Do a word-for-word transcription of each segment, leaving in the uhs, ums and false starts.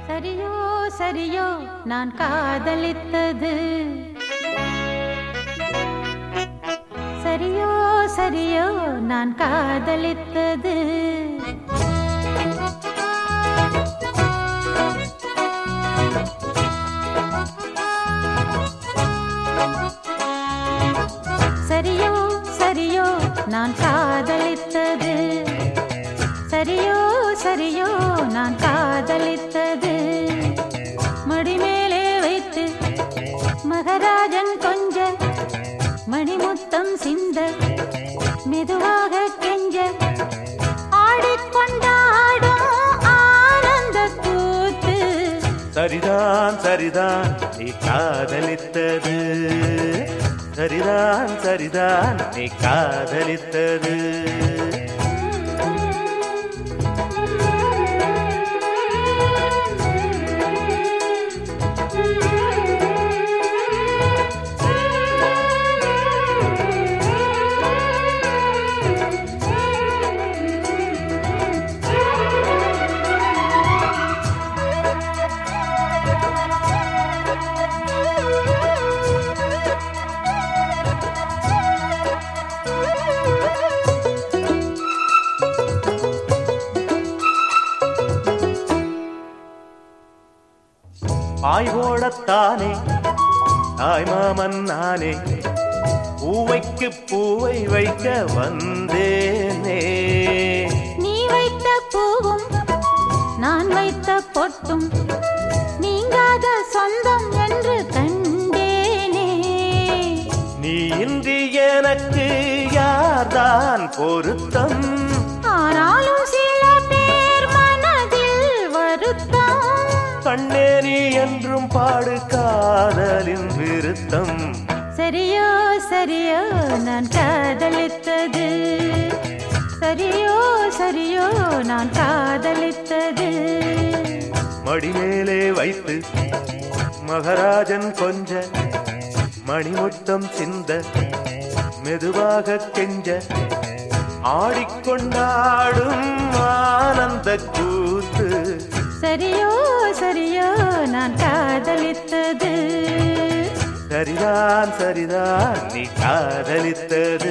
சரியோ சரியோ நான் காதலித்தது, சரியோ சரியோ நான் காதலித்தது. சரியோ சரியோ நான் காதலித்தது, சரியோ சரியோ நான் காதலித்தது. மடிமேலே வைத்து மகராஜன் கொஞ்ச மணிமுத்தம் சிந்த மெதுவாக கெஞ்ச ஆடிக்கொண்டாடும் ஆனந்த கூத்து. சரிதான் சரிதான் நீ காதலித்தது, சரிதான் சரிதான் நீ காதலித்தது. பாய் போடத்தானே தாய் மாமன் நானே, பூவைக்கு பூவை வைக்க வந்தேனே. நீ வைத்த பூவும் நான் வைத்த பொட்டும் நீங்காத சொந்தம் என்று கண்டேனே. நீ இன்றி எனக்கு யார்தான் பொருத்தம், ஆனாலும் சில பேர் மனதில் வருத்தம். கண்ணேரி என்றும் பாடு காதலின் விருத்தம். சரியோ சரியோ நான் காதலித்தது, சரியோ சரியோ நான் காதலித்தது. மடிமேலே வைத்து மகராஜன் கொஞ்ச மணிமுத்தம் சிந்த மெதுவாக கெஞ்ச ஆடிக்கொண்டாடும் ஆனந்த கூத்து. சரியோ சரியோ நான் காதலித்தது, சரிதான் சரிதான் நீ காதலித்தது.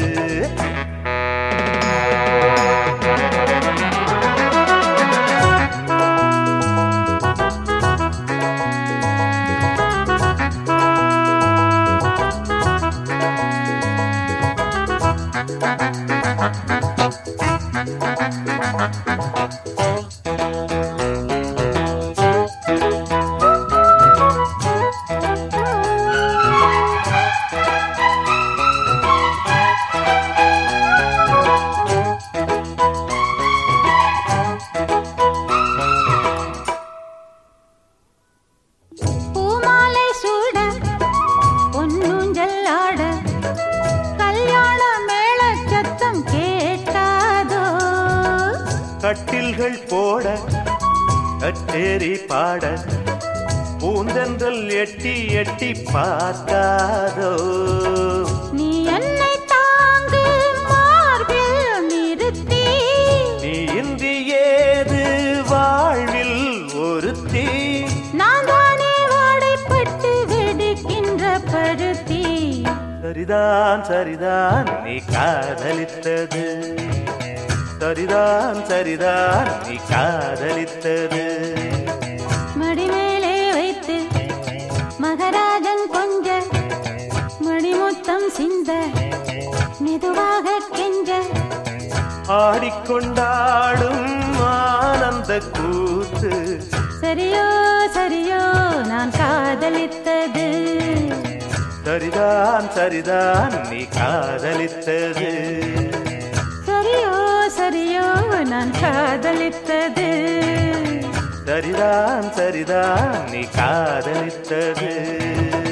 கட்டில்கள் போட கச்சேரி பாட பூந்தென்றல் எட்டி எட்டி பார்க்காதோ. நீ என்னை தாங்கு மார்பில் நிறுத்தி, நீ இன்றி ஏது வாழ்வில் ஒருத்தி. நான் தானே வாடைப்பட்டு வெடிக்கின்ற பருத்தி. சரிதான் சரிதான் நீ காதலித்தது, சரிதான் சரிதான் நீ காதலித்தது. மடிமேலே வைத்து மகராஜன் கொஞ்ச மணிமுத்தம் சிந்த மெதுவாக கெஞ்ச ஆடிக்கொண்டாடும் ஆனந்த கூத்து. சரியோ சரியோ நான் காதலித்தது, சரிதான் சரிதான் நீ காதலித்தது. சரியோ சரியோ நான் காதலித்தது, சரிதான் சரிதான் நீ காதலித்தது.